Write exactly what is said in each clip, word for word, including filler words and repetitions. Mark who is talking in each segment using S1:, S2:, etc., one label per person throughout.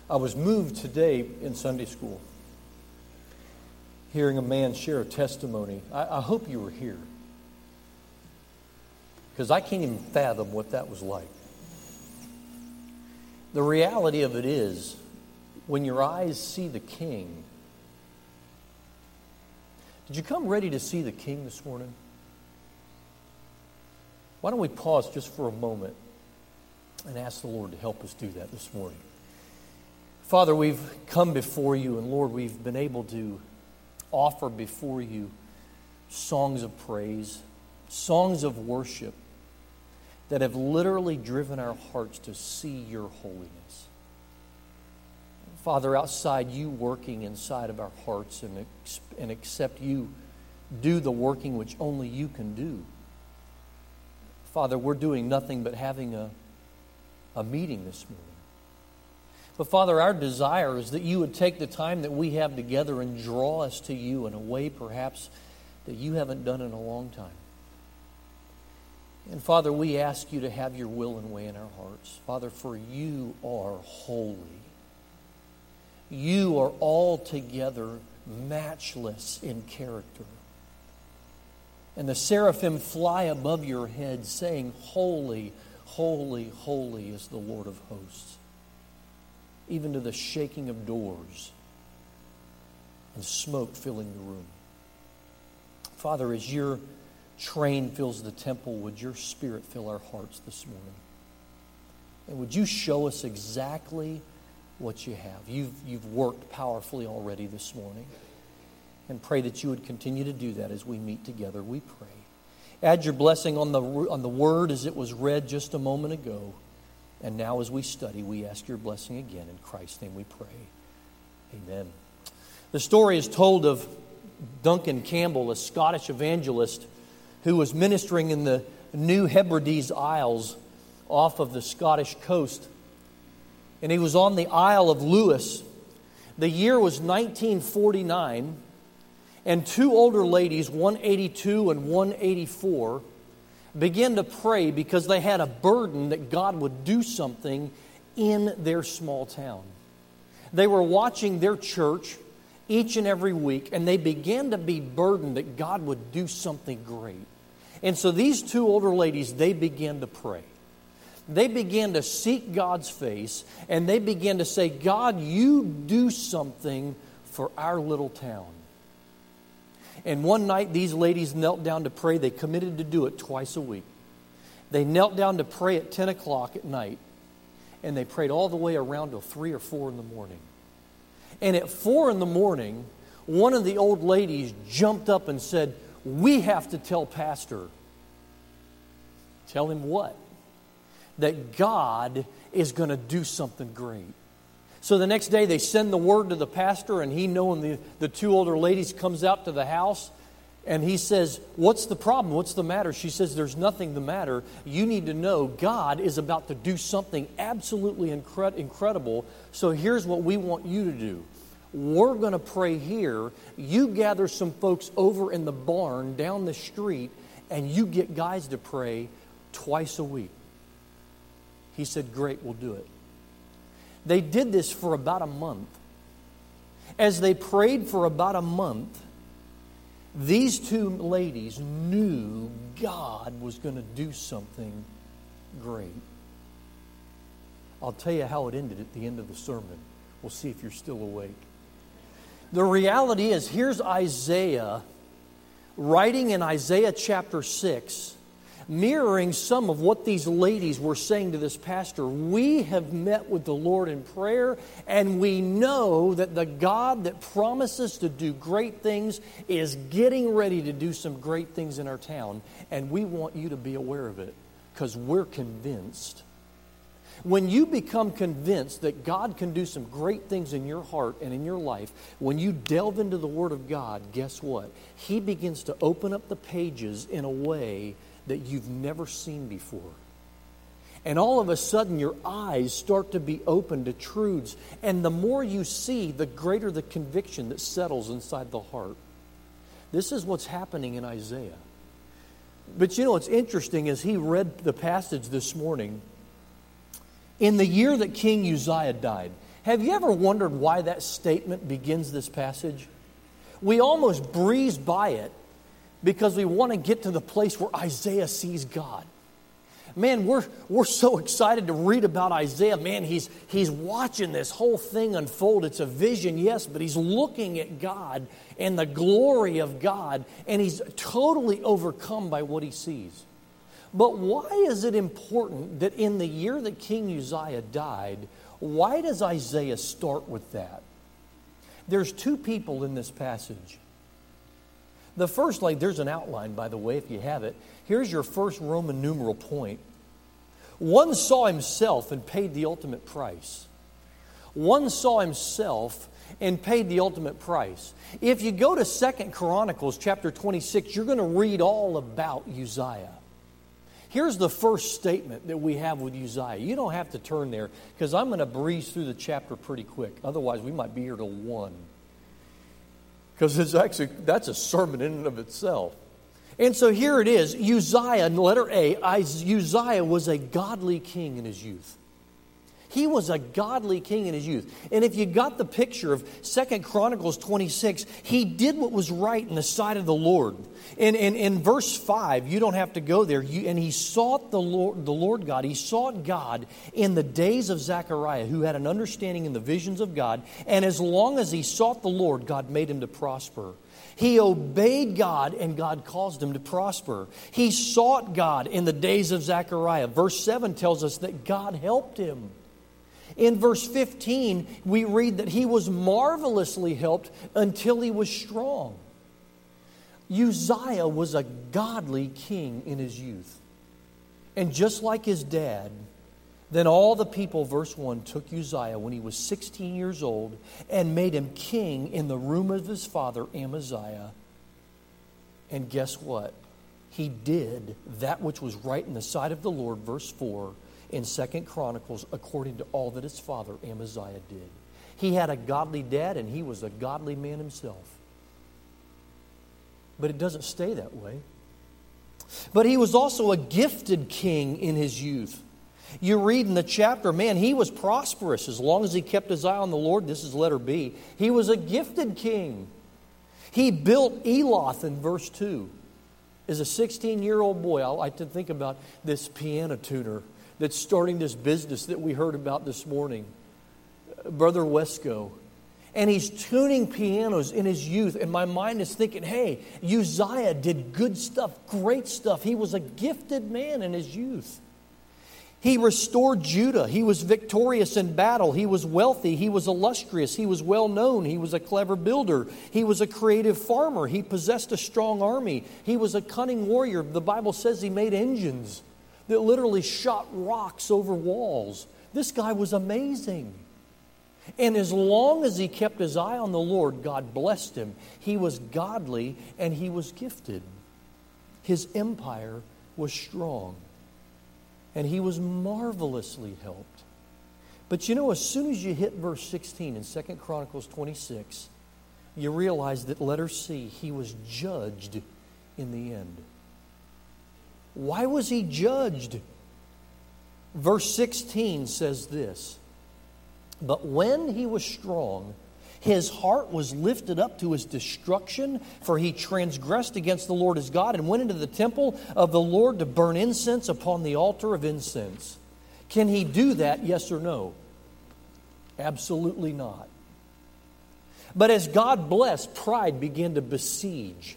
S1: I was moved today in Sunday school, hearing a man share a testimony. I, I hope you were here, because I can't even fathom what that was like. The reality of it is, when your eyes see the King. Did you come ready to see the King this morning? Why don't we pause just for a moment and ask the Lord to help us do that this morning. Father, we've come before you, and Lord, we've been able to offer before you songs of praise, songs of worship that have literally driven our hearts to see your holiness. Father, outside you working inside of our hearts and, and except you do the working which only you can do. Father, we're doing nothing but having a, a meeting this morning. But Father, our desire is that you would take the time that we have together and draw us to you in a way perhaps that you haven't done in a long time. And Father, we ask you to have your will and way in our hearts. Father, for you are holy. You are altogether matchless in character. And the seraphim fly above your head saying, holy, holy, holy is the Lord of hosts. Even to the shaking of doors and smoke filling the room. Father, as your train fills the temple, would your Spirit fill our hearts this morning? And would you show us exactly what you have? You've, you've worked powerfully already this morning. And pray that you would continue to do that as we meet together, we pray. Add your blessing on the, on the word as it was read just a moment ago. And now as we study, we ask your blessing again. In Christ's name we pray. Amen. The story is told of Duncan Campbell, a Scottish evangelist who was ministering in the New Hebrides Isles off of the Scottish coast. And he was on the Isle of Lewis. The year was nineteen forty-nine, and two older ladies, one eighty-two and one eighty-four, began to pray because they had a burden that God would do something in their small town. They were watching their church each and every week, and they began to be burdened that God would do something great. And so these two older ladies, they began to pray. They began to seek God's face, and they began to say, God, you do something for our little town. And one night, these ladies knelt down to pray. They committed to do it twice a week. They knelt down to pray at ten o'clock at night, and they prayed all the way around till three or four in the morning. And at four in the morning, one of the old ladies jumped up and said, we have to tell Pastor. Tell him what? That God is going to do something great. So the next day they send the word to the pastor, and he, knowing the, the two older ladies, comes out to the house, and he says, what's the problem? What's the matter? She says, there's nothing the matter. You need to know God is about to do something absolutely incre- incredible. So here's what we want you to do. We're going to pray here. You gather some folks over in the barn down the street, and you get guys to pray twice a week. He said, great, we'll do it. They did this for about a month. As they prayed for about a month, these two ladies knew God was going to do something great. I'll tell you how it ended at the end of the sermon. We'll see if you're still awake. The reality is, here's Isaiah writing in Isaiah chapter six, mirroring some of what these ladies were saying to this pastor. We have met with the Lord in prayer, and we know that the God that promises to do great things is getting ready to do some great things in our town, and we want you to be aware of it because we're convinced. When you become convinced that God can do some great things in your heart and in your life, when you delve into the Word of God, guess what? He begins to open up the pages in a way that you've never seen before. And all of a sudden, your eyes start to be open to truths. And the more you see, the greater the conviction that settles inside the heart. This is what's happening in Isaiah. But you know, what's interesting is he read the passage this morning. In the year that King Uzziah died, Have you ever wondered why that statement begins this passage? We almost breeze by it because we want to get to the place where Isaiah sees God. Man, we're, we're so excited to read about Isaiah. Man, he's, he's watching this whole thing unfold. It's a vision, yes, but he's looking at God and the glory of God, and he's totally overcome by what he sees. But why is it important that in the year that King Uzziah died, why does Isaiah start with that? There's two people in this passage. The first, like, there's an outline, by the way, if you have it. Here's your first Roman numeral point. One saw himself and paid the ultimate price. One saw himself and paid the ultimate price. If you go to Second Chronicles chapter twenty-six, you're going to read all about Uzziah. Here's the first statement that we have with Uzziah. You don't have to turn there because I'm going to breeze through the chapter pretty quick. Otherwise, we might be here till one. Because it's actually, that's a sermon in and of itself. And so here it is. Uzziah, letter A, Uzziah was a godly king in his youth. He was a godly king in his youth. And if you got the picture of Second Chronicles twenty-six, he did what was right in the sight of the Lord. And in, in, in verse five, you don't have to go there. You, and he sought the Lord, the Lord God. He sought God in the days of Zechariah, who had an understanding in the visions of God. And as long as he sought the Lord, God made him to prosper. He obeyed God, and God caused him to prosper. He sought God in the days of Zechariah. Verse seven tells us that God helped him. In verse fifteen, we read that he was marvelously helped until he was strong. Uzziah was a godly king in his youth. And just like his dad, then all the people, verse one, took Uzziah when he was sixteen years old and made him king in the room of his father Amaziah. And guess what? He did that which was right in the sight of the Lord, verse four, in Second Chronicles, according to all that his father Amaziah did. He had a godly dad, and he was a godly man himself. But it doesn't stay that way. But he was also a gifted king in his youth. You read in the chapter, man, he was prosperous as long as he kept his eye on the Lord. This is letter B. He was a gifted king. He built Eloth in verse two. As a sixteen-year-old boy, I like to think about this piano tuner that's starting this business that we heard about this morning, Brother Wesco. And he's tuning pianos in his youth. And my mind is thinking, hey, Uzziah did good stuff, great stuff. He was a gifted man in his youth. He restored Judah. He was victorious in battle. He was wealthy. He was illustrious. He was well known. He was a clever builder. He was a creative farmer. He possessed a strong army. He was a cunning warrior. The Bible says he made engines that literally shot rocks over walls. This guy was amazing. And as long as he kept his eye on the Lord, God blessed him. He was godly and he was gifted. His empire was strong. And he was marvelously helped. But you know, as soon as you hit verse sixteen in Second Chronicles twenty-six, you realize that letter C, he was judged in the end. Why was he judged? Verse sixteen says this, but when he was strong, his heart was lifted up to his destruction, for he transgressed against the Lord his God and went into the temple of the Lord to burn incense upon the altar of incense. Can he do that, yes or no? Absolutely not. But as God blessed, pride began to besiege.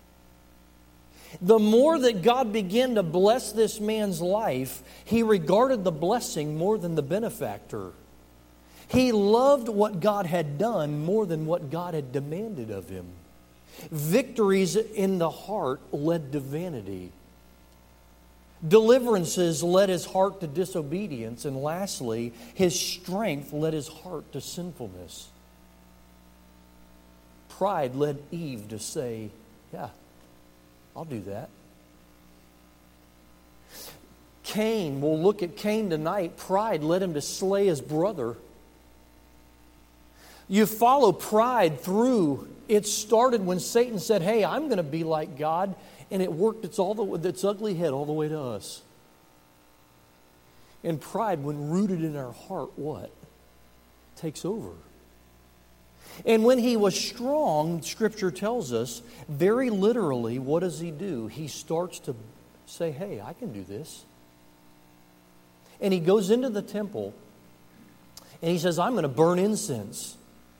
S1: The more that God began to bless this man's life, he regarded the blessing more than the benefactor. He loved what God had done more than what God had demanded of him. Victories in the heart led to vanity. Deliverances led his heart to disobedience. And lastly, his strength led his heart to sinfulness. Pride led Eve to say, yeah, I'll do that. Cain, we'll look at Cain tonight. Pride led him to slay his brother. You follow pride through. It started when Satan said, hey, I'm going to be like God. And it worked its, all the, its ugly head all the way to us. And pride, when rooted in our heart, what? takes over. And when he was strong, Scripture tells us, very literally, what does he do? He starts to say, hey, I can do this. And he goes into the temple, and he says, I'm going to burn incense.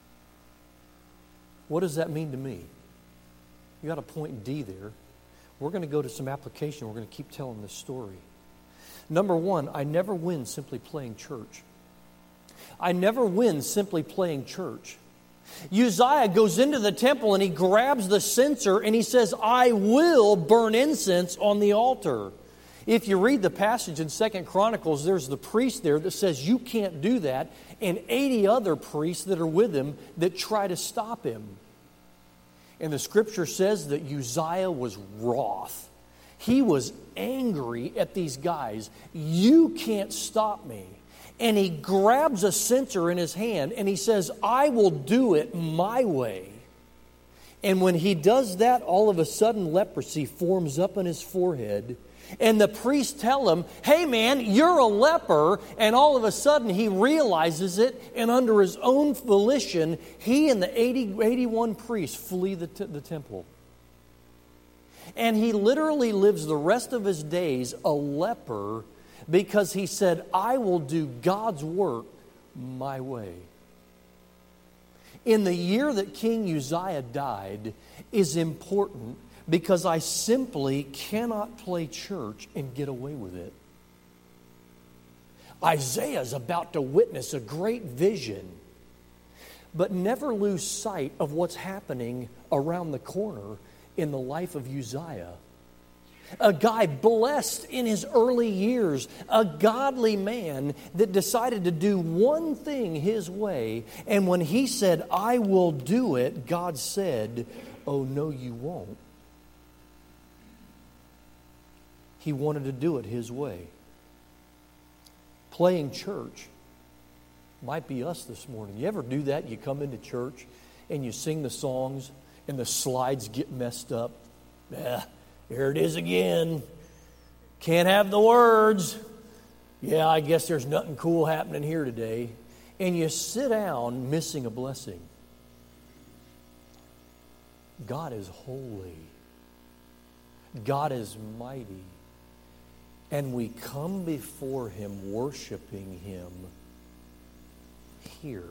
S1: What does that mean to me? You got a point D there. We're going to go to some application. We're going to keep telling this story. Number one, I never win simply playing church. I never win simply playing church. Uzziah goes into the temple and he grabs the censer and he says, I will burn incense on the altar. If you read the passage in Second Chronicles, there's the priest there that says you can't do that, and eighty other priests that are with him that try to stop him. And the Scripture says that Uzziah was wroth. He was angry at these guys. You can't stop me. And he grabs a censer in his hand and he says, I will do it my way. And when he does that, all of a sudden leprosy forms up on his forehead. And the priests tell him, hey man, you're a leper. And all of a sudden he realizes it, and under his own volition, he and the eighty, eighty-one priests flee the, t- the temple. And he literally lives the rest of his days a leper because he said, I will do God's work my way. In the year that King Uzziah died is important because I simply cannot play church and get away with it. Isaiah is about to witness a great vision, but never lose sight of what's happening around the corner in the life of Uzziah. A guy blessed in his early years, a godly man that decided to do one thing his way, and when he said, I will do it, God said, oh no you won't. He wanted to do it his way. Playing church might be us this morning. You ever do that? You come into church and you sing the songs and the slides get messed up. Ah, here it is again. Can't have the words. Yeah, I guess there's nothing cool happening here today. And you sit down missing a blessing. God is holy. God is mighty. And we come before Him worshiping Him here.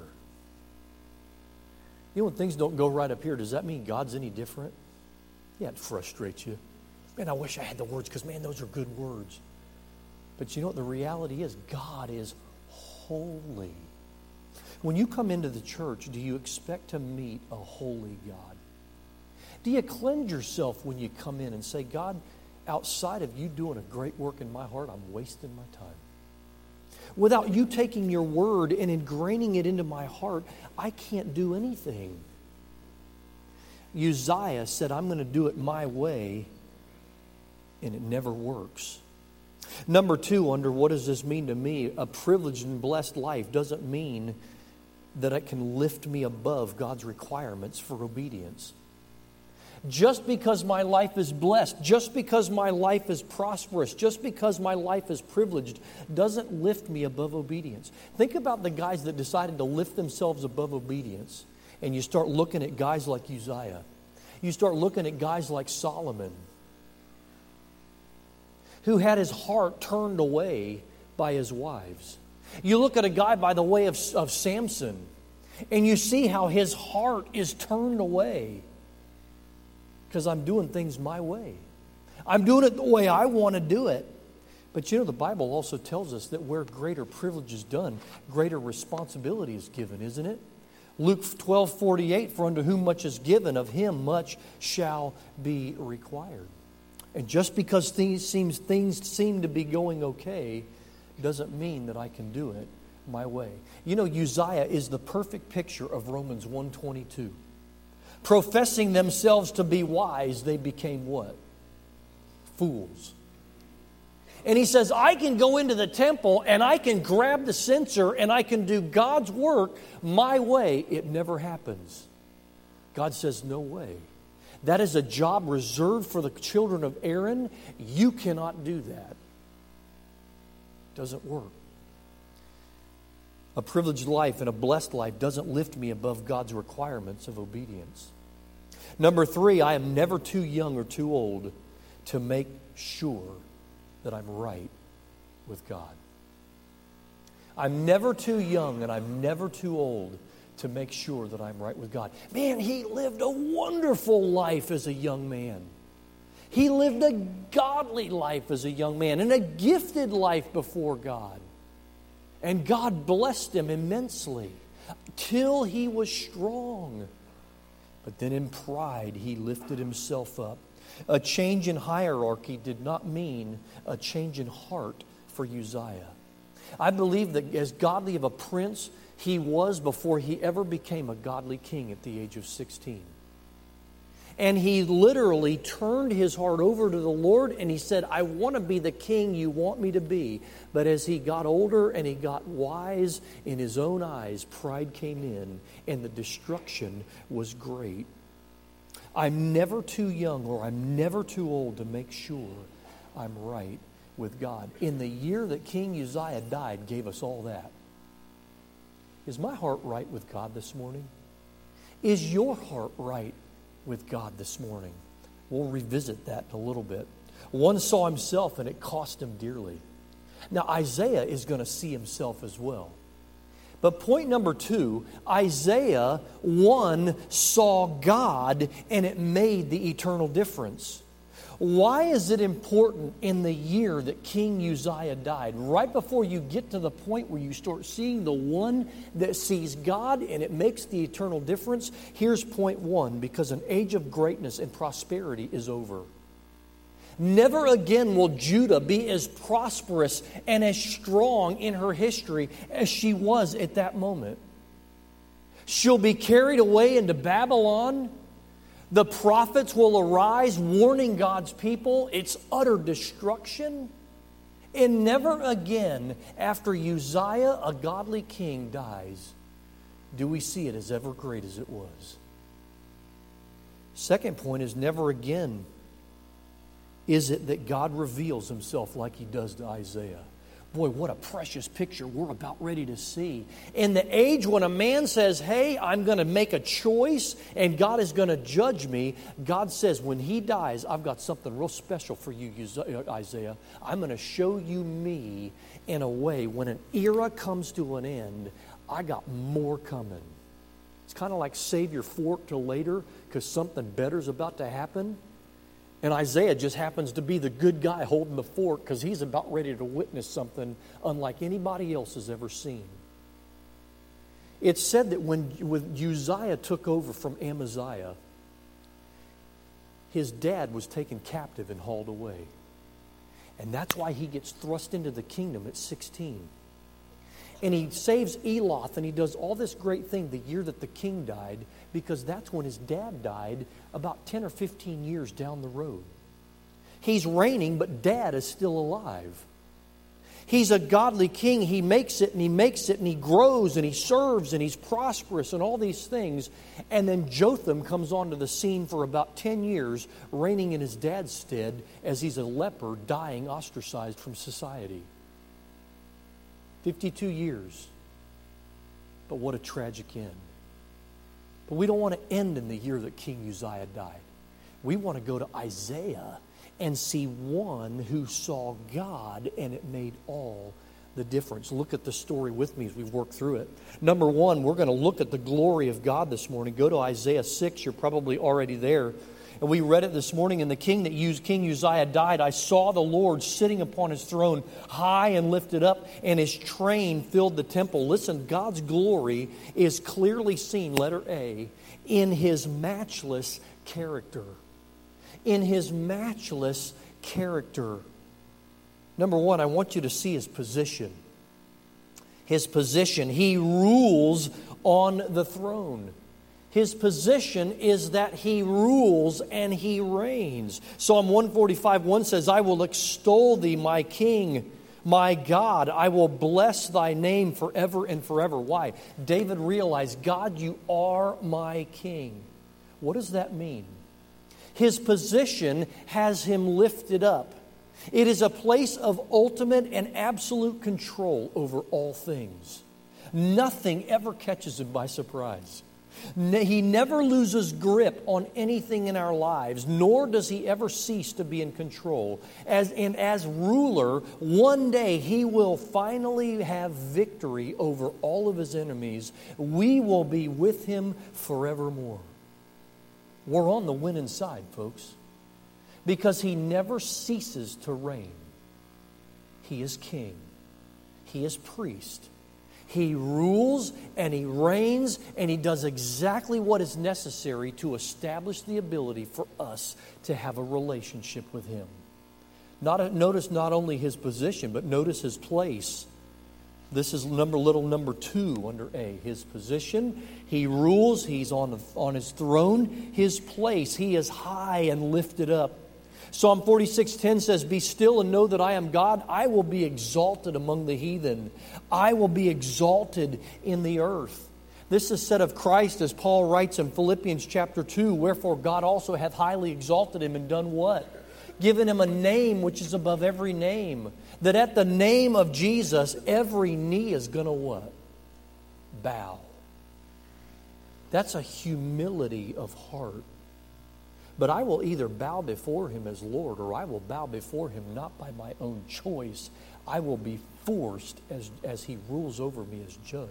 S1: You know, when things don't go right up here, does that mean God's any different? Yeah, it frustrates you. Man, I wish I had the words because, man, those are good words. But you know what the reality is? God is holy. When you come into the church, do you expect to meet a holy God? Do you cleanse yourself when you come in and say, God, outside of you doing a great work in my heart, I'm wasting my time. Without you taking your word and ingraining it into my heart, I can't do anything. Uzziah said, I'm going to do it my way, and it never works. Number two, under what does this mean to me? A privileged and blessed life doesn't mean that it can lift me above God's requirements for obedience. Just because my life is blessed, just because my life is prosperous, just because my life is privileged, doesn't lift me above obedience. Think about the guys that decided to lift themselves above obedience. And you start looking at guys like Uzziah. You start looking at guys like Solomon, who had his heart turned away by his wives. You look at a guy by the way of, of Samson, and you see how his heart is turned away. Because I'm doing things my way. I'm doing it the way I want to do it. But you know, the Bible also tells us that where greater privilege is done, greater responsibility is given, isn't it? Luke twelve forty-eight, for unto whom much is given, of him much shall be required. And just because things, seems, things seem to be going okay, doesn't mean that I can do it my way. You know, Uzziah is the perfect picture of Romans one twenty-two. Professing themselves to be wise, they became what? Fools. And he says, I can go into the temple and I can grab the censer and I can do God's work my way. It never happens. God says, no way. That is a job reserved for the children of Aaron. You cannot do that. It doesn't work. A privileged life and a blessed life doesn't lift me above God's requirements of obedience. Number three, I am never too young or too old to make sure that I'm right with God. I'm never too young and I'm never too old to make sure that I'm right with God. Man, he lived a wonderful life as a young man. He lived a godly life as a young man and a gifted life before God. And God blessed him immensely till he was strong. But then in pride, he lifted himself up. A change in hierarchy did not mean a change in heart for Uzziah. I believe that as godly of a prince he was before he ever became a godly king at the age of sixteen. And he literally turned his heart over to the Lord and he said, I want to be the king you want me to be. But as he got older and he got wise in his own eyes, pride came in and the destruction was great. I'm never too young or I'm never too old to make sure I'm right with God. In the year that King Uzziah died, gave us all that. Is my heart right with God this morning? Is your heart right with God this morning? We'll revisit that in a little bit. One saw himself and it cost him dearly. Now Isaiah is going to see himself as well. But point number two, Isaiah, one, saw God and it made the eternal difference. Why is it important in the year that King Uzziah died? Right before you get to the point where you start seeing the one that sees God and it makes the eternal difference, here's point one, because an age of greatness and prosperity is over. Never again will Judah be as prosperous and as strong in her history as she was at that moment. She'll be carried away into Babylon. The prophets will arise warning God's people. It's utter destruction. And never again, after Uzziah, a godly king, dies, do we see it as ever great as it was. Second point is never again is it that God reveals himself like he does to Isaiah. Boy, what a precious picture we're about ready to see. In the age when a man says, hey, I'm going to make a choice and God is going to judge me, God says, when he dies, I've got something real special for you, Isaiah. I'm going to show you me in a way when an era comes to an end, I got more coming. It's kind of like save your fork till later because something better is about to happen. And Isaiah just happens to be the good guy holding the fork because he's about ready to witness something unlike anybody else has ever seen. It's said that when, when Uzziah took over from Amaziah, his dad was taken captive and hauled away. And that's why he gets thrust into the kingdom at sixteen. And he saves Eloth and he does all this great thing the year that the king died because that's when his dad died about ten or fifteen years down the road. He's reigning, but dad is still alive. He's a godly king. He makes it and he makes it and he grows and he serves and he's prosperous and all these things. And then Jotham comes onto the scene for about ten years, reigning in his dad's stead as he's a leper dying ostracized from society. fifty-two years. But what a tragic end. But we don't want to end in the year that King Uzziah died. We want to go to Isaiah and see one who saw God and it made all the difference. Look at the story with me as we work through it. Number one, we're going to look at the glory of God this morning. Go to Isaiah six. You're probably already there. And we read it this morning. And the king that used King Uzziah died. I saw the Lord sitting upon his throne, high and lifted up, and his train filled the temple. Listen, God's glory is clearly seen, letter A, in his matchless character. In his matchless character. Number one, I want you to see his position. His position. He rules on the throne. His position is that he rules and he reigns. Psalm one forty-five, one says, I will extol thee, my King, my God. I will bless thy name forever and forever. Why? David realized, God, you are my King. What does that mean? His position has him lifted up. It is a place of ultimate and absolute control over all things. Nothing ever catches him by surprise. He never loses grip on anything in our lives, nor does he ever cease to be in control. As, and as ruler, one day he will finally have victory over all of his enemies. We will be with him forevermore. We're on the winning side, folks, because he never ceases to reign. He is king. He is priest. He rules and he reigns and he does exactly what is necessary to establish the ability for us to have a relationship with him. Not, notice not only his position, but notice his place. This is number little number two under A. His position, he rules, he's on, on his throne. His place, he is high and lifted up. Psalm forty-six ten says, "Be still and know that I am God. I will be exalted among the heathen. I will be exalted in the earth." This is said of Christ, as Paul writes in Philippians chapter two, "Wherefore God also hath highly exalted him and done what? Given him a name which is above every name, that at the name of Jesus every knee is going to what? Bow." That's a humility of heart. But I will either bow before him as Lord, or I will bow before him not by my own choice. I will be forced as, as he rules over me as judge.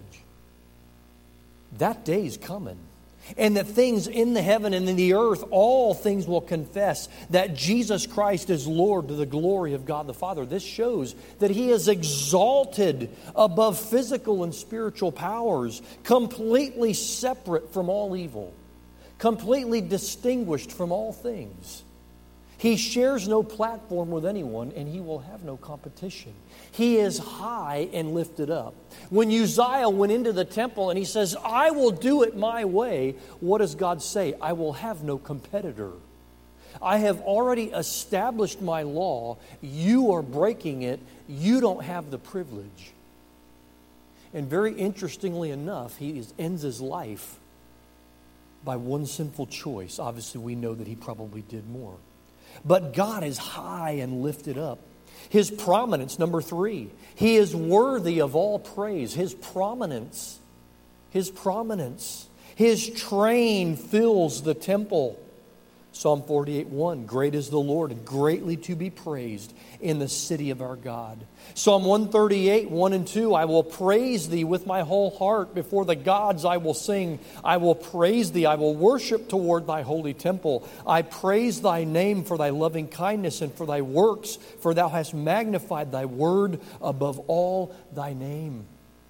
S1: That day is coming. And that things in the heaven and in the earth, all things will confess that Jesus Christ is Lord to the glory of God the Father. This shows that he is exalted above physical and spiritual powers, completely separate from all evil, completely distinguished from all things. He shares no platform with anyone, and he will have no competition. He is high and lifted up. When Uzziah went into the temple and he says, "I will do it my way," what does God say? "I will have no competitor. I have already established my law. You are breaking it. You don't have the privilege." And very interestingly enough, he is, ends his life by one sinful choice. Obviously, we know that he probably did more. But God is high and lifted up. His prominence, number three, he is worthy of all praise. His prominence, his prominence, his train fills the temple. Psalm forty-eight one, "Great is the Lord and greatly to be praised in the city of our God." Psalm one thirty-eight, one and two, "I will praise thee with my whole heart. Before the gods I will sing. I will praise thee. I will worship toward thy holy temple. I praise thy name for thy loving kindness and for thy works, for thou hast magnified thy word above all thy name."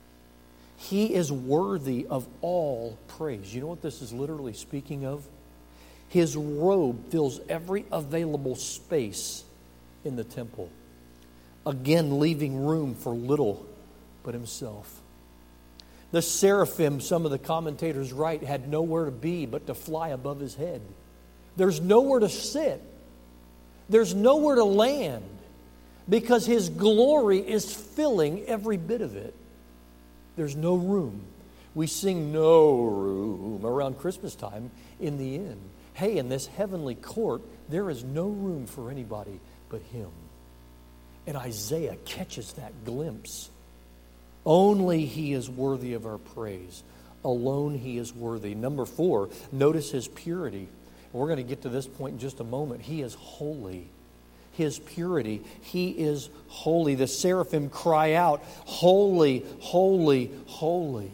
S1: He is worthy of all praise. You know what this is literally speaking of? His robe fills every available space in the temple. Again, leaving room for little but himself. The seraphim, some of the commentators write, had nowhere to be but to fly above his head. There's nowhere to sit. There's nowhere to land, because his glory is filling every bit of it. There's no room. We sing "No Room" around Christmas time in the inn. Hey, in this heavenly court, there is no room for anybody but him. And Isaiah catches that glimpse. Only he is worthy of our praise. Alone he is worthy. Number four, notice his purity. We're going to get to this point in just a moment. He is holy. His purity. He is holy. The seraphim cry out, "Holy, holy, holy."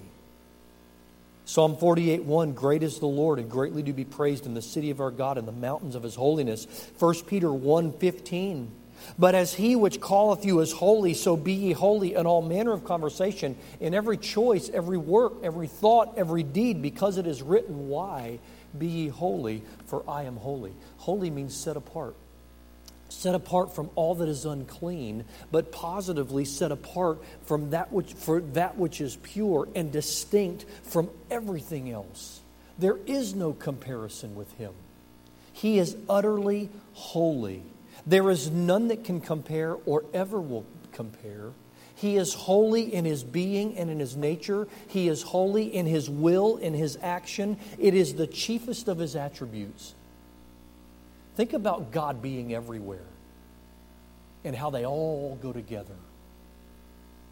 S1: Psalm forty-eight one, "Great is the Lord and greatly to be praised in the city of our God, in the mountains of his holiness." First Peter one fifteen, "But as he which calleth you is holy, so be ye holy in all manner of conversation, in every choice, every work, every thought, every deed, because it is written, why? Be ye holy, for I am holy." Holy means set apart. Set apart from all that is unclean, but positively set apart from that which for that which is pure and distinct from everything else. There is no comparison with him. He is utterly holy. There is none that can compare or ever will compare. He is holy in his being and in his nature. He is holy in his will, in his action. It is the chiefest of his attributes. Think about God being everywhere and how they all go together.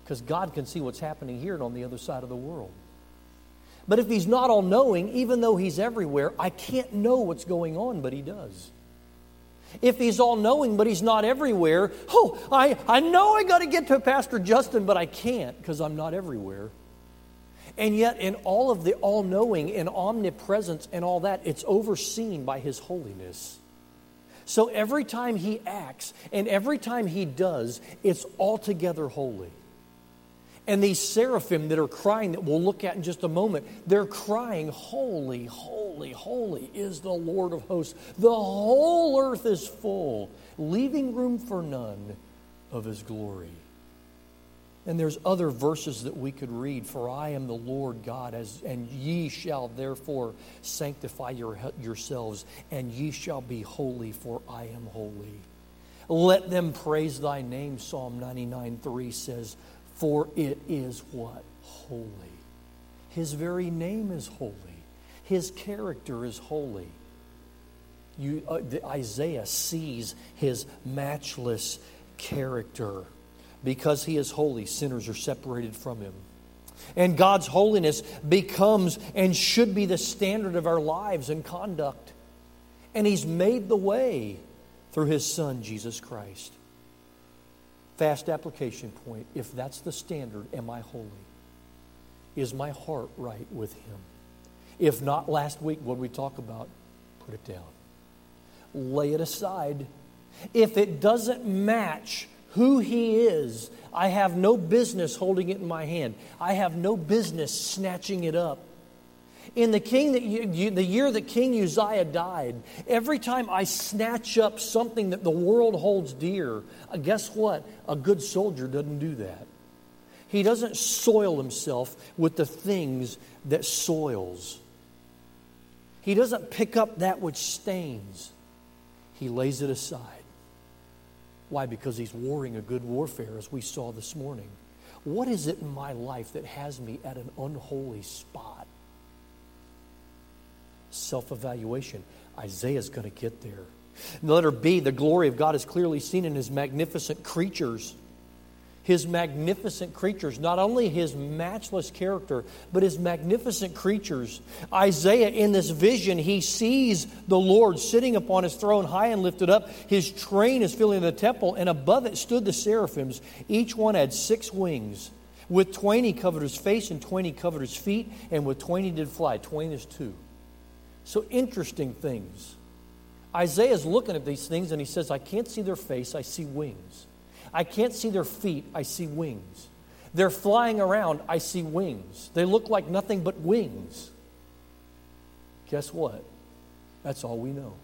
S1: because God can see what's happening here and on the other side of the world. But if He's not all-knowing, even though He's everywhere, I can't know what's going on, but He does. If He's all-knowing, but He's not everywhere, oh, I, I know I got to get to Pastor Justin, but I can't because I'm not everywhere. And yet, in all of the all-knowing and omnipresence and all that, it's overseen by His holiness. So every time He acts and every time He does, it's altogether holy. And these seraphim that are crying, that we'll look at in just a moment, they're crying, holy, holy, holy is the Lord of hosts. The whole earth is full, leaving room for none of His glory. And there's other verses that we could read. For I am the Lord God, as, and ye shall therefore sanctify your, yourselves, and ye shall be holy, for I am holy. Let them praise thy name, Psalm ninety-nine three says, for it is what? Holy. His very name is holy. His character is holy. You, uh, the, Isaiah sees His matchless character. Because He is holy, sinners are separated from Him. And God's holiness becomes and should be the standard of our lives and conduct. And He's made the way through His Son, Jesus Christ. Fast application point. If that's the standard, am I holy? Is my heart right with Him? If not, last week, what did we talk about? Put it down. Lay it aside. If it doesn't match who He is, I have no business holding it in my hand. I have no business snatching it up. In the king that you, the year that King Uzziah died, every time I snatch up something that the world holds dear, uh, guess what? A good soldier doesn't do that. He doesn't soil himself with the things that soils. He doesn't pick up that which stains. He lays it aside. Why? Because he's warring a good warfare, as we saw this morning. What is it in my life that has me at an unholy spot? Self-evaluation. Isaiah's going to get there. Letter B, the glory of God is clearly seen in His magnificent creatures. His magnificent creatures. Not only His matchless character, but His magnificent creatures. Isaiah, in this vision, he sees the Lord sitting upon His throne, high and lifted up. His train is filling the temple, and above it stood the seraphims. Each one had six wings. With twain he covered his face, and twain he covered his feet, and with twain he did fly. Twain is two. So interesting things. Isaiah's looking at these things and he says, I can't see their face, I see wings. I can't see their feet, I see wings. They're flying around, I see wings. They look like nothing but wings. Guess what? That's all we know.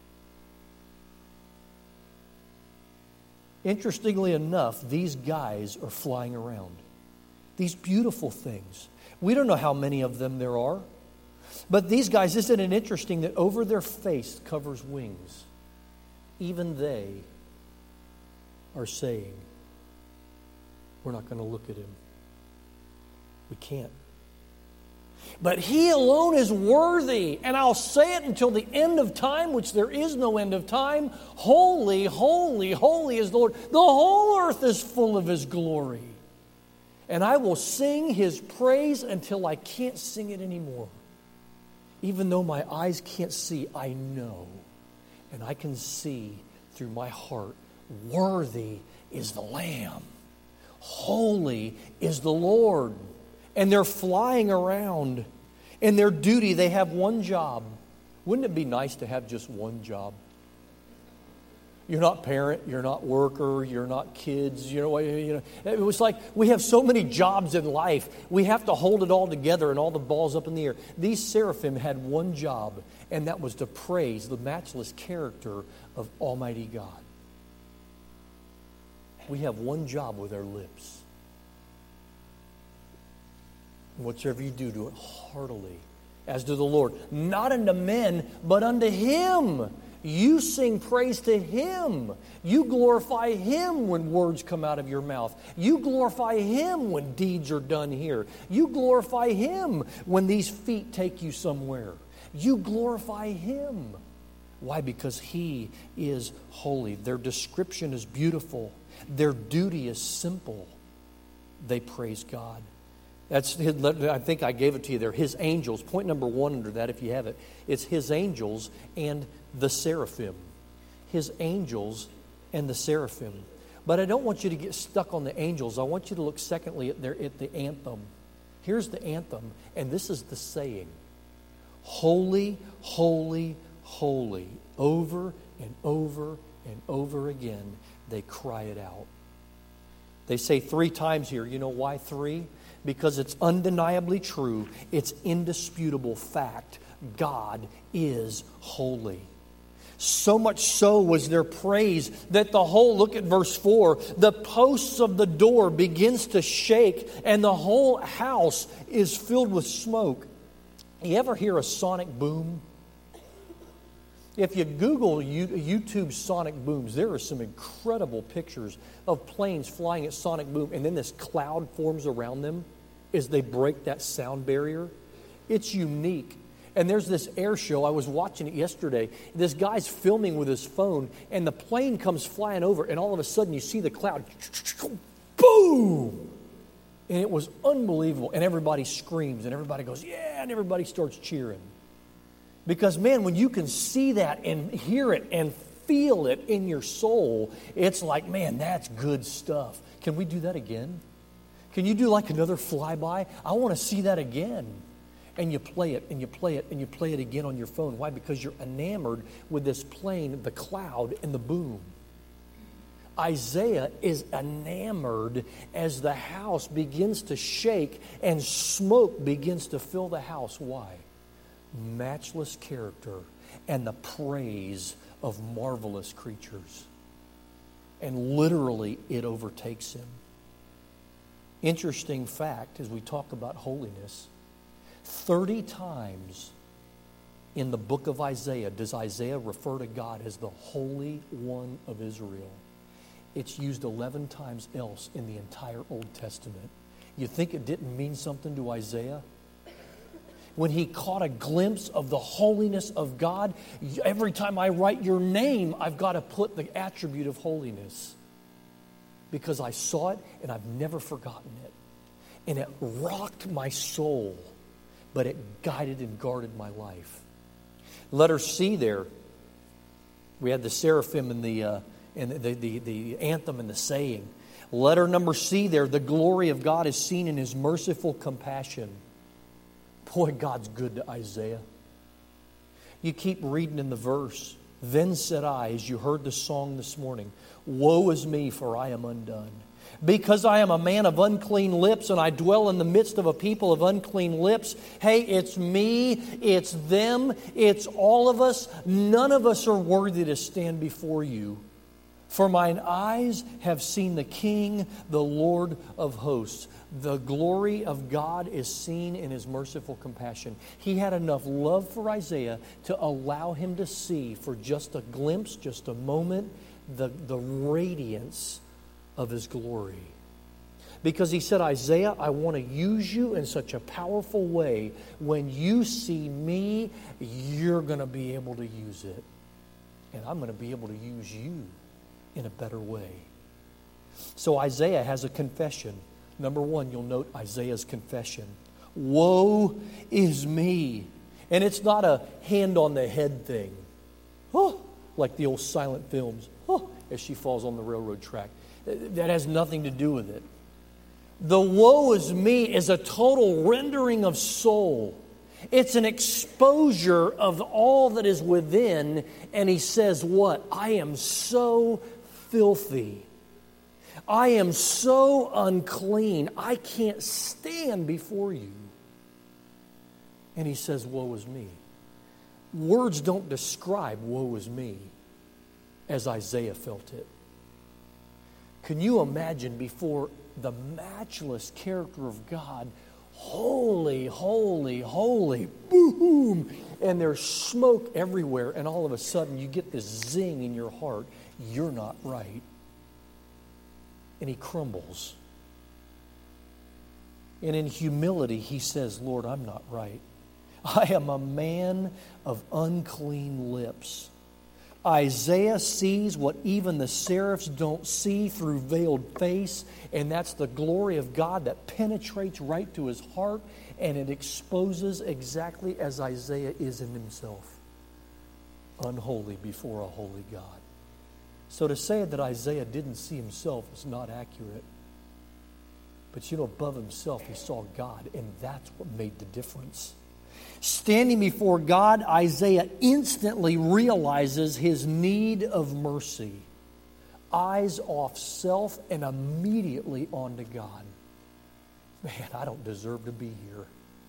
S1: Interestingly enough, these guys are flying around. These beautiful things. We don't know how many of them there are. But these guys, isn't it interesting that over their face covers wings? Even they are saying, we're not going to look at Him. We can't. But He alone is worthy. And I'll say it until the end of time, which there is no end of time. Holy, holy, holy is the Lord. The whole earth is full of His glory. And I will sing His praise until I can't sing it anymore. Even though my eyes can't see, I know. And I can see through my heart, worthy is the Lamb. Holy is the Lord. And they're flying around. In their duty, they have one job. Wouldn't it be nice to have just one job? You're not parent, you're not worker, you're not kids. You know, you know, it was like we have so many jobs in life. We have to hold it all together and all the balls up in the air. These seraphim had one job, and that was to praise the matchless character of Almighty God. We have one job with our lips. Whatsoever you do, do it heartily, as to the Lord. Not unto men, but unto Him. You sing praise to Him. You glorify Him when words come out of your mouth. You glorify Him when deeds are done here. You glorify Him when these feet take you somewhere. You glorify Him. Why? Because He is holy. Their description is beautiful. Their duty is simple. they praise God. That's his, I think I gave it to you there. His angels. Point number one under that, if you have it, it's his angels and the seraphim. His angels and the seraphim. But I don't want you to get stuck on the angels. I want you to look secondly at, their, at the anthem. Here's the anthem, and this is the saying. Holy, holy, holy. Over and over and over again, they cry it out. They say three times here. You know why three? Because it's undeniably true. It's indisputable fact. God is holy. So much so was their praise that the whole, look at verse four, the posts of the door begins to shake and the whole house is filled with smoke. You ever hear a sonic boom? If you Google YouTube sonic booms, there are some incredible pictures of planes flying at sonic boom, and then this cloud forms around them as they break that sound barrier. It's unique. And there's this air show. I was watching it yesterday. This guy's filming with his phone, and the plane comes flying over, and all of a sudden you see the cloud. Boom! And it was unbelievable. And everybody screams, and everybody goes, yeah, and everybody starts cheering. Because, man, when you can see that and hear it and feel it in your soul, it's like, man, that's good stuff. Can we do that again? Can you do like another flyby? I want to see that again. And you play it, and you play it, and you play it again on your phone. Why? Because you're enamored with this plane, the cloud, and the boom. Isaiah is enamored as the house begins to shake and smoke begins to fill the house. Why? Matchless character and the praise of marvelous creatures. And literally, it overtakes him. Interesting fact, as we talk about holiness, thirty times in the book of Isaiah does Isaiah refer to God as the Holy One of Israel. It's used eleven times else in the entire Old Testament. You think it didn't mean something to Isaiah? When he caught a glimpse of the holiness of God, every time I write your name, I've got to put the attribute of holiness. Because I saw it and I've never forgotten it. And it rocked my soul, but it guided and guarded my life. Letter C there, we had the seraphim and the, uh, and the, the, the anthem and the saying. Letter number C there, the glory of God is seen in his merciful compassion. Boy, God's good to Isaiah. You keep reading in the verse. Then said I, as you heard the song this morning, woe is me, for I am undone. Because I am a man of unclean lips, and I dwell in the midst of a people of unclean lips. Hey, it's me, it's them, it's all of us. None of us are worthy to stand before you. For mine eyes have seen the King, the Lord of hosts. The glory of God is seen in his merciful compassion. He had enough love for Isaiah to allow him to see for just a glimpse, just a moment, the, the radiance of his glory. Because he said, Isaiah, I want to use you in such a powerful way. When you see me, you're going to be able to use it. And I'm going to be able to use you in a better way. So Isaiah has a confession. Number one, you'll note Isaiah's confession. Woe is me. And it's not a hand on the head thing. Oh, like the old silent films. Oh, as she falls on the railroad track. That has nothing to do with it. The woe is me is a total rendering of soul. It's an exposure of all that is within. And he says what? I am so filthy. I am so unclean. I can't stand before you. And he says, woe is me. Words don't describe woe is me as Isaiah felt it. Can you imagine before the matchless character of God, holy, holy, holy, boom, and there's smoke everywhere, and all of a sudden you get this zing in your heart, you're not right. And he crumbles. And in humility, he says, Lord, I'm not right. I am a man of unclean lips. Isaiah sees what even the seraphs don't see through veiled face, and that's the glory of God that penetrates right to his heart, and it exposes exactly as Isaiah is in himself, unholy before a holy God. So to say that Isaiah didn't see himself is not accurate. But you know, above himself, he saw God, and that's what made the difference. Standing before God, Isaiah instantly realizes his need of mercy. Eyes off self and immediately onto God. Man, I don't deserve to be here.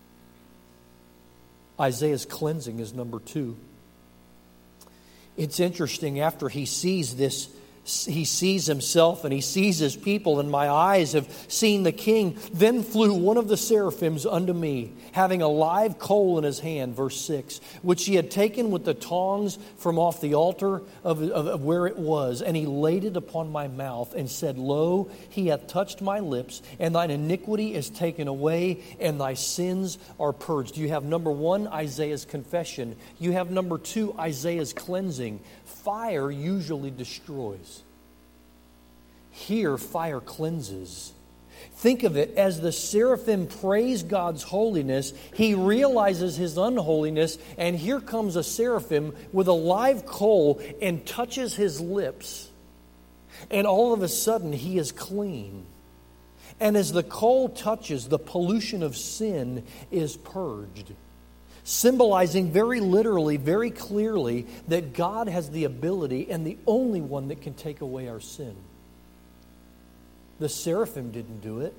S1: Isaiah's cleansing is number two. It's interesting, after he sees this, he sees himself and he sees his people, and my eyes have seen the King. Then flew one of the seraphims unto me, having a live coal in his hand, verse six, which he had taken with the tongs from off the altar of, of, of where it was. And he laid it upon my mouth and said, Lo, he hath touched my lips, and thine iniquity is taken away, and thy sins are purged. You have number one, Isaiah's confession. You have number two, Isaiah's cleansing. Fire usually destroys. Here, fire cleanses. Think of it as the seraphim praise God's holiness. He realizes his unholiness, and here comes a seraphim with a live coal and touches his lips. And all of a sudden, he is clean. And as the coal touches, the pollution of sin is purged. Symbolizing very literally, very clearly, that God has the ability and the only one that can take away our sin. The seraphim didn't do it.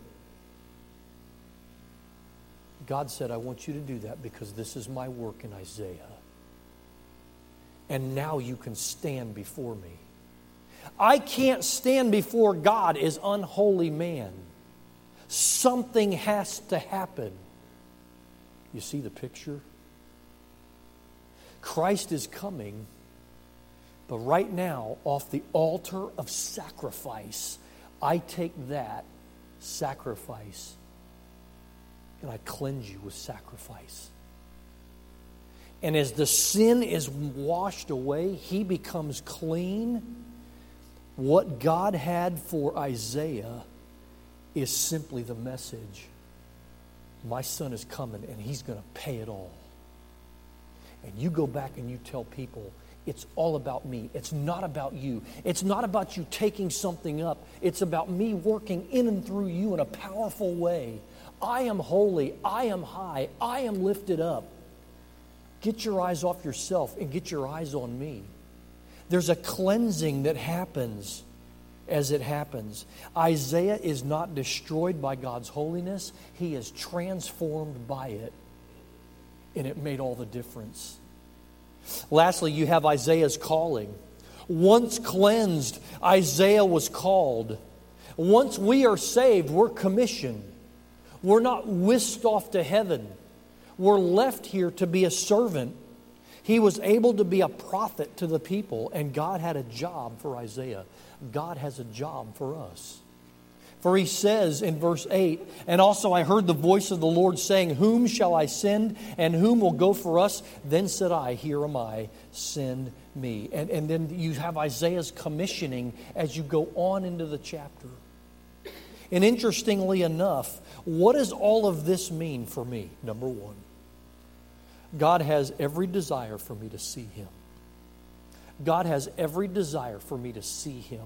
S1: God said, I want you to do that because this is my work in Isaiah. And now you can stand before me. I can't stand before God as unholy man. Something has to happen. You see the picture? Christ is coming, but right now, off the altar of sacrifice, I take that sacrifice and I cleanse you with sacrifice. And as the sin is washed away, he becomes clean. What God had for Isaiah is simply the message. My son is coming and he's going to pay it all. And you go back and you tell people, it's all about me. It's not about you. It's not about you taking something up. It's about me working in and through you in a powerful way. I am holy. I am high. I am lifted up. Get your eyes off yourself and get your eyes on me. There's a cleansing that happens as it happens. Isaiah is not destroyed by God's holiness. He is transformed by it. And it made all the difference. Lastly, you have Isaiah's calling. Once cleansed, Isaiah was called. Once we are saved, we're commissioned. We're not whisked off to heaven. We're left here to be a servant. He was able to be a prophet to the people, and God had a job for Isaiah. God has a job for us. For he says in verse eight, and also I heard the voice of the Lord saying, Whom shall I send, and whom will go for us? Then said I, Here am I, send me. And, and then you have Isaiah's commissioning as you go on into the chapter. And interestingly enough, what does all of this mean for me? Number one, God has every desire for me to see him. God has every desire for me to see him.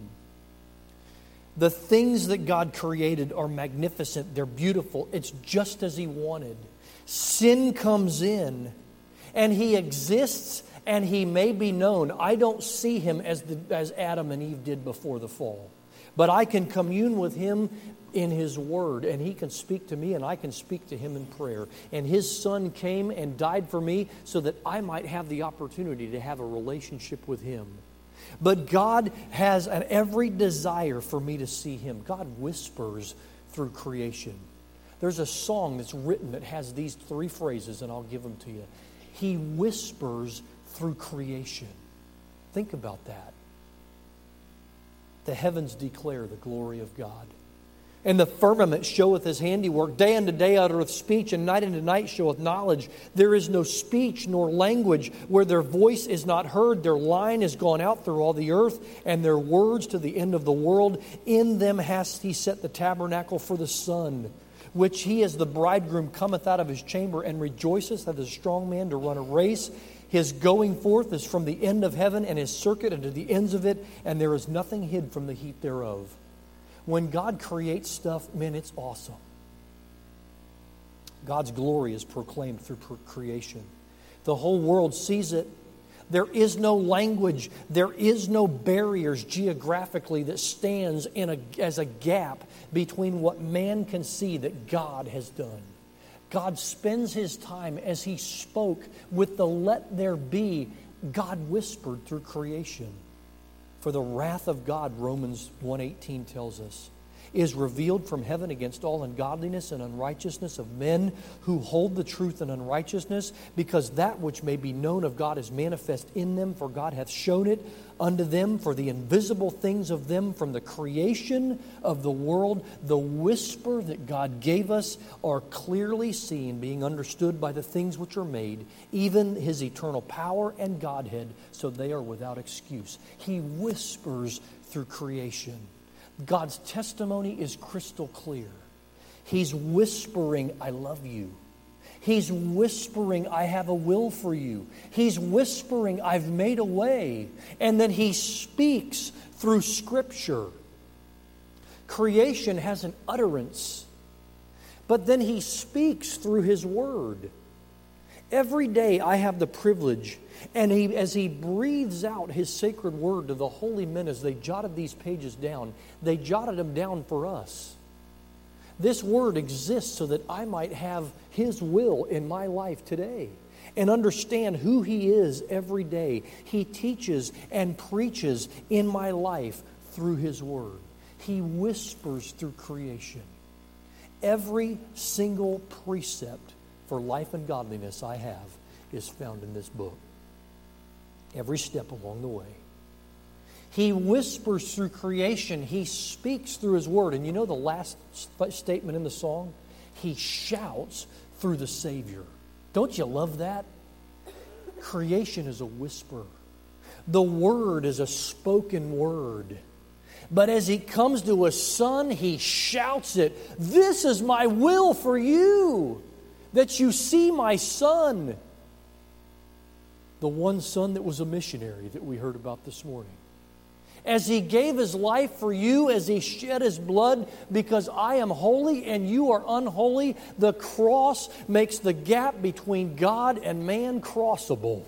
S1: The things that God created are magnificent. They're beautiful. It's just as he wanted. Sin comes in, and he exists, and he may be known. I don't see him as, the, as Adam and Eve did before the fall. But I can commune with him in his word, and he can speak to me, and I can speak to him in prayer. And his son came and died for me so that I might have the opportunity to have a relationship with him. But God has an every desire for me to see him. God whispers through creation. There's a song that's written that has these three phrases, and I'll give them to you. He whispers through creation. Think about that. The heavens declare the glory of God. And the firmament showeth his handiwork. Day unto day uttereth speech, and night unto night showeth knowledge. There is no speech nor language where their voice is not heard. Their line is gone out through all the earth, and their words to the end of the world. In them hath he set the tabernacle for the sun, which he as the bridegroom cometh out of his chamber, and rejoiceth as a strong man to run a race. His going forth is from the end of heaven, and his circuit unto the ends of it, and there is nothing hid from the heat thereof. When God creates stuff, man, it's awesome. God's glory is proclaimed through creation. The whole world sees it. There is no language. There is no barriers geographically that stands in a, as a gap between what man can see that God has done. God spends his time as he spoke with the let there be. God whispered through creation. For the wrath of God, Romans one eighteen tells us, is revealed from heaven against all ungodliness and unrighteousness of men who hold the truth in unrighteousness, because that which may be known of God is manifest in them, for God hath shown it unto them. For the invisible things of them from the creation of the world, the whisper that God gave us, are clearly seen, being understood by the things which are made, even his eternal power and Godhead, so they are without excuse. He whispers through creation. God's testimony is crystal clear. He's whispering, I love you. He's whispering, I have a will for you. He's whispering, I've made a way. And then he speaks through Scripture. Creation has an utterance, but then he speaks through his word. Every day I have the privilege, and he, as he breathes out his sacred word to the holy men as they jotted these pages down, they jotted them down for us. This word exists so that I might have his will in my life today and understand who he is every day. He teaches and preaches in my life through his word. He whispers through creation. Every single precept for life and godliness I have is found in this book. Every step along the way. He whispers through creation. He speaks through his word. And you know the last statement in the song? He shouts through the Savior. Don't you love that? Creation is a whisper. The word is a spoken word. But as he comes to a son, he shouts it. This is my will for you, that you see my son. The one son that was a missionary that we heard about this morning. As he gave his life for you, as he shed his blood because I am holy and you are unholy, the cross makes the gap between God and man crossable.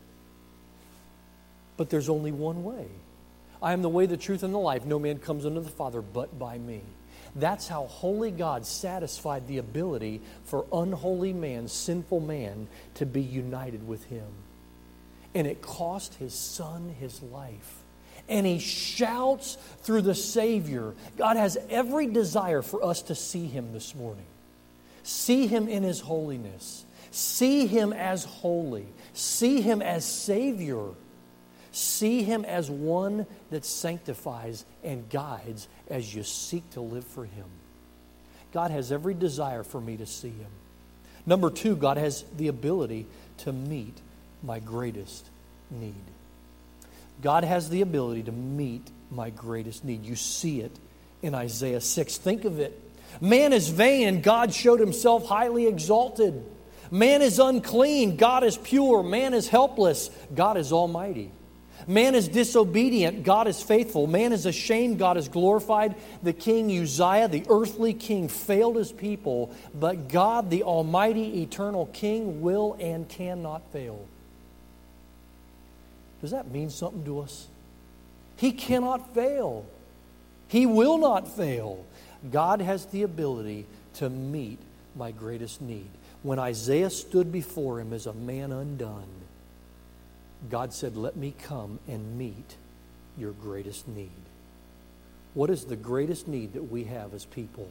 S1: But there's only one way. I am the way, the truth, and the life. No man comes unto the Father but by me. That's how holy God satisfied the ability for unholy man, sinful man, to be united with him. And it cost his son his life. And he shouts through the Savior. God has every desire for us to see him this morning. See him in his holiness. See him as holy. See him as Savior. See him as one that sanctifies and guides as you seek to live for him. God has every desire for me to see him. Number two, God has the ability to meet my greatest need. God has the ability to meet my greatest need. You see it in Isaiah six. Think of it. Man is vain and God showed himself highly exalted. Man is unclean, God is pure. Man is helpless, God is almighty. Man is disobedient, God is faithful. Man is ashamed, God is glorified. The king Uzziah, the earthly king, failed his people, but God, the almighty, eternal king, will and cannot fail. Does that mean something to us? He cannot fail. He will not fail. God has the ability to meet my greatest need. When Isaiah stood before him as a man undone, God said, let me come and meet your greatest need. What is the greatest need that we have as people?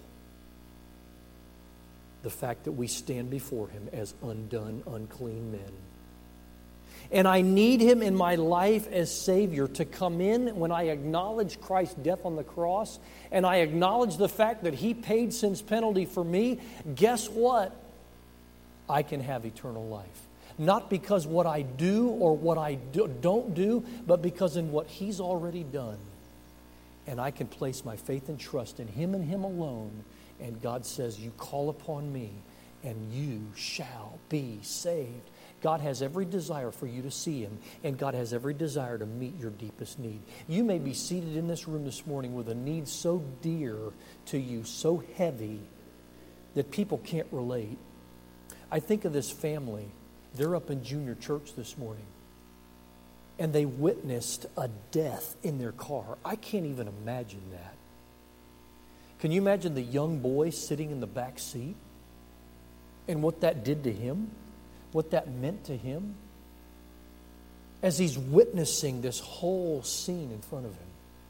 S1: The fact that we stand before him as undone, unclean men. And I need Him in my life as Savior to come in when I acknowledge Christ's death on the cross and I acknowledge the fact that He paid sin's penalty for me. Guess what? I can have eternal life. Not because what I do or what I do, don't do, but because in what He's already done. And I can place my faith and trust in Him and Him alone. And God says, you call upon me and you shall be saved. God has every desire for you to see Him, and God has every desire to meet your deepest need. You may be seated in this room this morning with a need so dear to you, so heavy, that people can't relate. I think of this family. They're up in junior church this morning, and they witnessed a death in their car. I can't even imagine that. Can you imagine the young boy sitting in the back seat and what that did to him? What that meant to him? As he's witnessing this whole scene in front of him.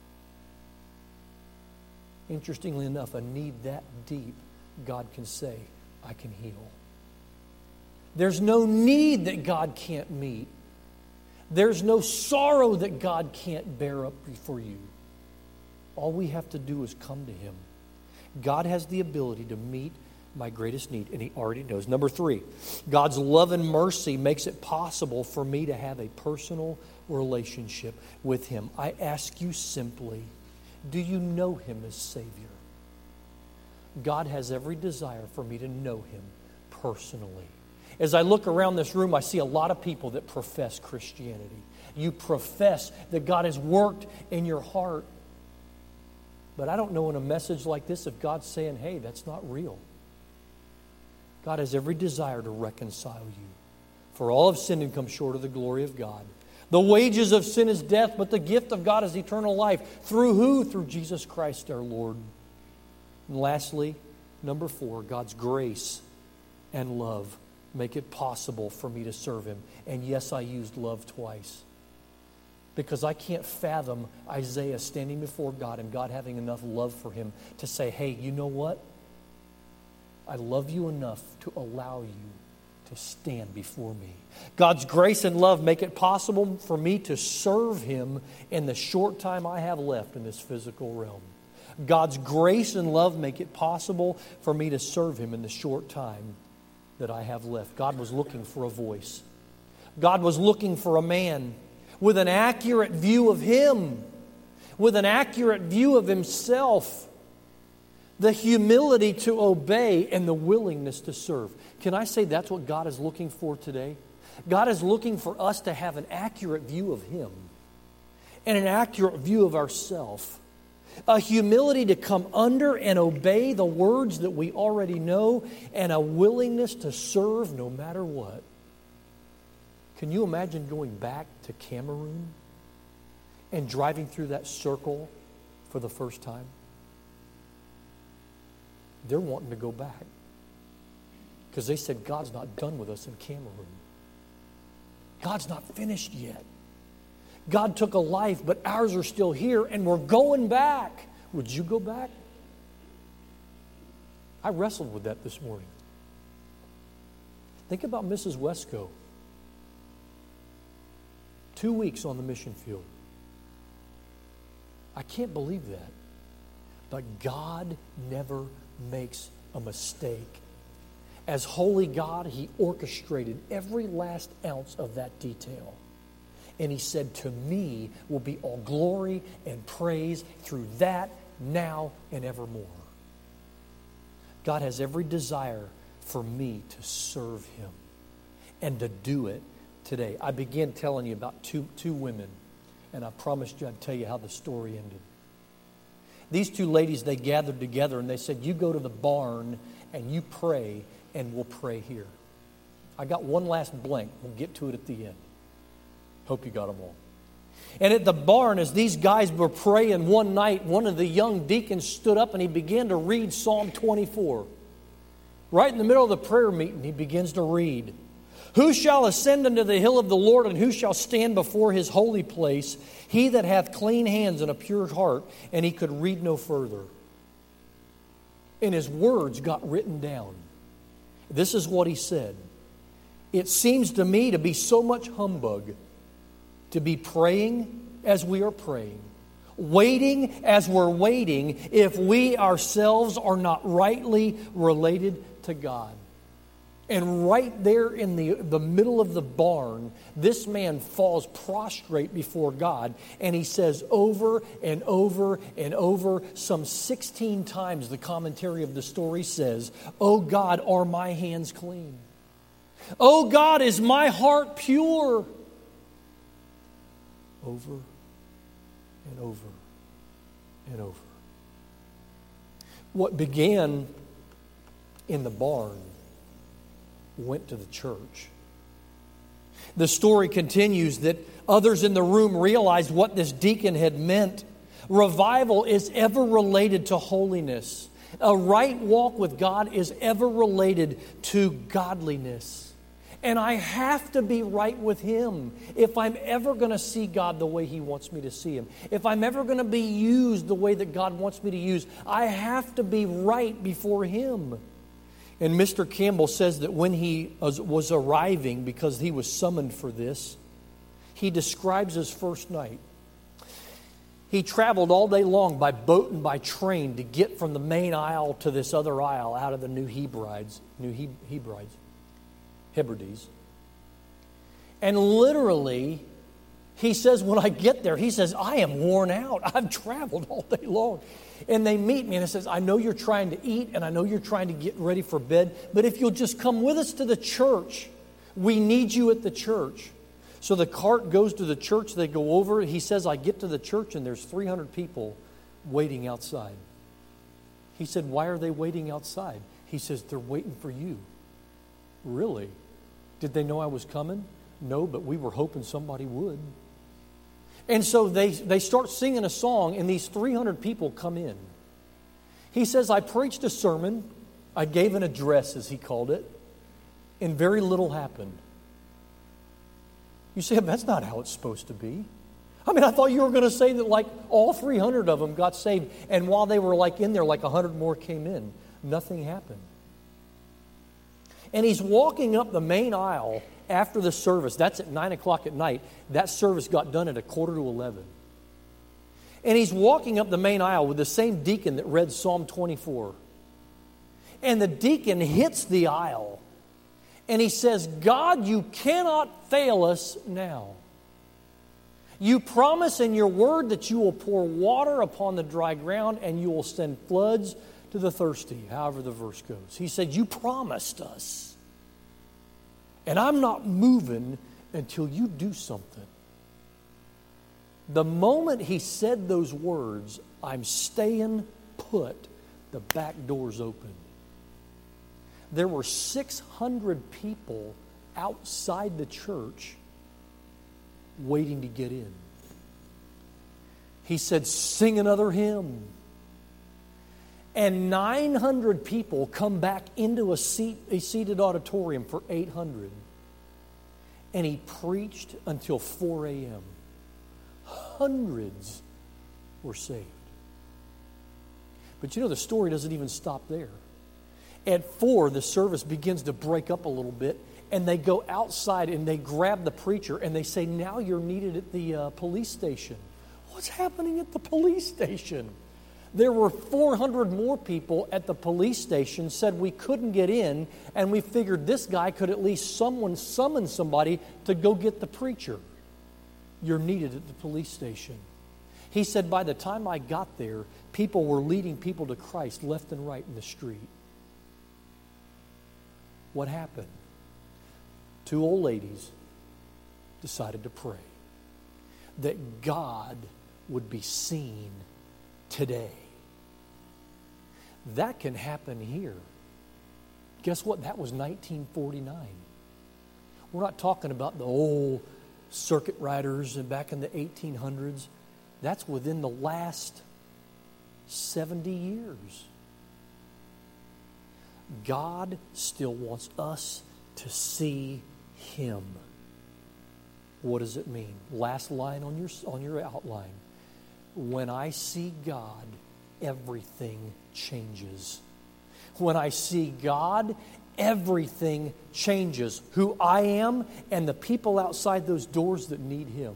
S1: Interestingly enough, a need that deep, God can say, I can heal. There's no need that God can't meet. There's no sorrow that God can't bear up for you. All we have to do is come to Him. God has the ability to meet my greatest need, and He already knows. Number three, God's love and mercy makes it possible for me to have a personal relationship with Him. I ask you simply, do you know Him as Savior? God has every desire for me to know Him personally. As I look around this room, I see a lot of people that profess Christianity. You profess that God has worked in your heart. But I don't know in a message like this if God's saying, hey, that's not real. God has every desire to reconcile you. For all have sinned and come short of the glory of God. The wages of sin is death, but the gift of God is eternal life. Through who? Through Jesus Christ our Lord. And lastly, number four, God's grace and love make it possible for me to serve Him. And yes, I used love twice. Because I can't fathom Isaiah standing before God and God having enough love for him to say, hey, you know what? I love you enough to allow you to stand before me. God's grace and love make it possible for me to serve Him in the short time I have left in this physical realm. God's grace and love make it possible for me to serve Him in the short time that I have left. God was looking for a voice. God was looking for a man with an accurate view of Him, with an accurate view of Himself, the humility to obey and the willingness to serve. Can I say that's what God is looking for today? God is looking for us to have an accurate view of Him and an accurate view of ourselves. A humility to come under and obey the words that we already know, and a willingness to serve no matter what. Can you imagine going back to Cameroon and driving through that circle for the first time? They're wanting to go back because they said God's not done with us in Cameroon. God's not finished yet. God took a life, but ours are still here, and we're going back. Would you go back? I wrestled with that this morning. Think about Missus Wesco. Two weeks on the mission field. I can't believe that. But God never makes a mistake. As holy God, He orchestrated every last ounce of that detail. And He said, to me will be all glory and praise through that now and evermore. God has every desire for me to serve Him and to do it today. I began telling you about two, two women, and I promised you I'd tell you how the story ended. These two ladies, they gathered together and they said, you go to the barn and you pray and we'll pray here. I got one last blank. We'll get to it at the end. Hope you got them all. And at the barn, as these guys were praying one night, one of the young deacons stood up and he began to read Psalm twenty-four. Right in the middle of the prayer meeting, he begins to read. Who shall ascend unto the hill of the Lord, and who shall stand before His holy place? He that hath clean hands and a pure heart. And he could read no further. And his words got written down. This is what he said. It seems to me to be so much humbug to be praying as we are praying, waiting as we're waiting, if we ourselves are not rightly related to God. And right there in the, the middle of the barn, this man falls prostrate before God, and he says over and over and over, some sixteen times, the commentary of the story says, "Oh God, are my hands clean? Oh God, is my heart pure?" Over and over and over. What began in the barn went to the church. The story continues that others in the room realized what this deacon had meant. Revival is ever related to holiness. A right walk with God is ever related to godliness. And I have to be right with Him if I'm ever going to see God the way He wants me to see Him. If I'm ever going to be used the way that God wants me to use, I have to be right before Him. And Mister Campbell says that when he was arriving, because he was summoned for this, he describes his first night. He traveled all day long by boat and by train to get from the main aisle to this other aisle out of the New Hebrides, New he- Hebrides, Hebrides. And literally, he says, when I get there, he says, I am worn out. I've traveled all day long. And they meet me, and it says, I know you're trying to eat, and I know you're trying to get ready for bed, but if you'll just come with us to the church, we need you at the church. So the cart goes to the church, they go over, he says, I get to the church, and there's three hundred people waiting outside. He said, why are they waiting outside? He says, they're waiting for you. Really? Did they know I was coming? No, but we were hoping somebody would. And so they, they start singing a song, and these three hundred people come in. He says, I preached a sermon, I gave an address, as he called it, and very little happened. You say, that's not how it's supposed to be. I mean, I thought you were going to say that like all three hundred of them got saved, and while they were like in there, like one hundred more came in. Nothing happened. And he's walking up the main aisle after the service. That's at nine o'clock at night. That service got done at a quarter to eleven. And he's walking up the main aisle with the same deacon that read Psalm twenty-four. And the deacon hits the aisle. And he says, God, you cannot fail us now. You promise in your word that you will pour water upon the dry ground and you will send floods to the thirsty, however the verse goes. He said, you promised us. And I'm not moving until you do something. The moment he said those words, I'm staying put, the back doors opened. There were six hundred people outside the church waiting to get in. He said, sing another hymn. And nine hundred people come back into a, seat, a seated auditorium for eight hundred. And he preached until four a.m. Hundreds were saved. But you know, the story doesn't even stop there. At four, the service begins to break up a little bit, and they go outside and they grab the preacher and they say, now you're needed at the uh, police station. What's happening at the police station? There were four hundred more people at the police station, said we couldn't get in, and we figured this guy could at least someone summon somebody to go get the preacher. You're needed at the police station. He said by the time I got there, people were leading people to Christ left and right in the street. What happened? Two old ladies decided to pray that God would be seen today. That can happen here. Guess what? That was nineteen forty-nine. We're not talking about the old circuit riders and back in the eighteen hundreds. That's within the last seventy years. God still wants us to see Him. What does it mean? Last line on your, on your outline. When I see God, everything changes. When I see God, everything changes. Who I am and the people outside those doors that need Him.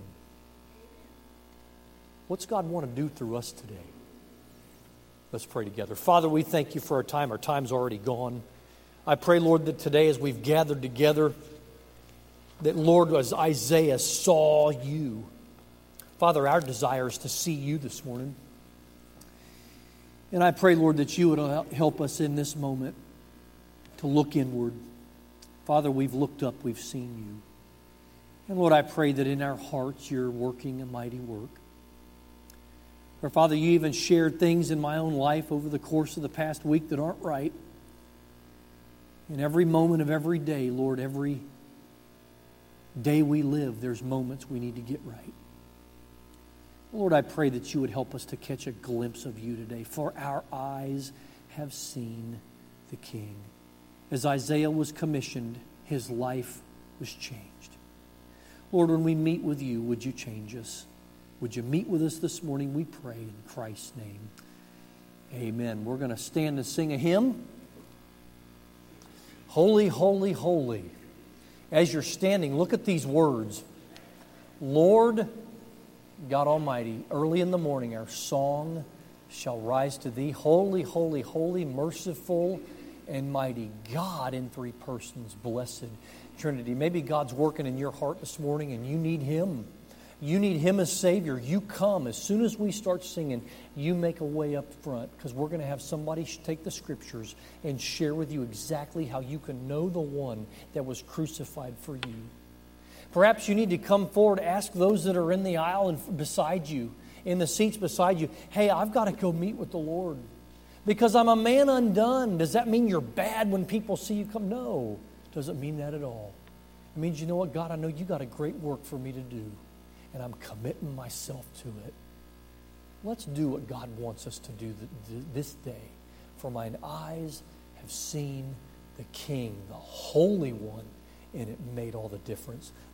S1: What's God want to do through us today? Let's pray together. Father, we thank You for our time. Our time's already gone. I pray, Lord, that today as we've gathered together, that, Lord, as Isaiah saw You, Father, our desire is to see You this morning. And I pray, Lord, that You would help us in this moment to look inward. Father, we've looked up, we've seen You. And Lord, I pray that in our hearts You're working a mighty work. Or Father, You even shared things in my own life over the course of the past week that aren't right. In every moment of every day, Lord, every day we live, there's moments we need to get right. Lord, I pray that You would help us to catch a glimpse of You today, for our eyes have seen the King. As Isaiah was commissioned, his life was changed. Lord, when we meet with You, would You change us? Would You meet with us this morning? We pray in Christ's name. Amen. We're going to stand and sing a hymn. Holy, holy, holy. As you're standing, look at these words. Lord God Almighty, early in the morning our song shall rise to Thee. Holy, holy, holy, merciful and mighty God in three persons, blessed Trinity. Maybe God's working in your heart this morning and you need Him. You need Him as Savior. You come. As soon as we start singing, you make a way up front, because we're going to have somebody take the Scriptures and share with you exactly how you can know the one that was crucified for you. Perhaps you need to come forward, ask those that are in the aisle and beside you, in the seats beside you, hey, I've got to go meet with the Lord because I'm a man undone. Does that mean you're bad when people see you come? No, doesn't mean that at all. It means, you know what, God, I know You got a great work for me to do, and I'm committing myself to it. Let's do what God wants us to do this day. For mine eyes have seen the King, the Holy One, and it made all the difference.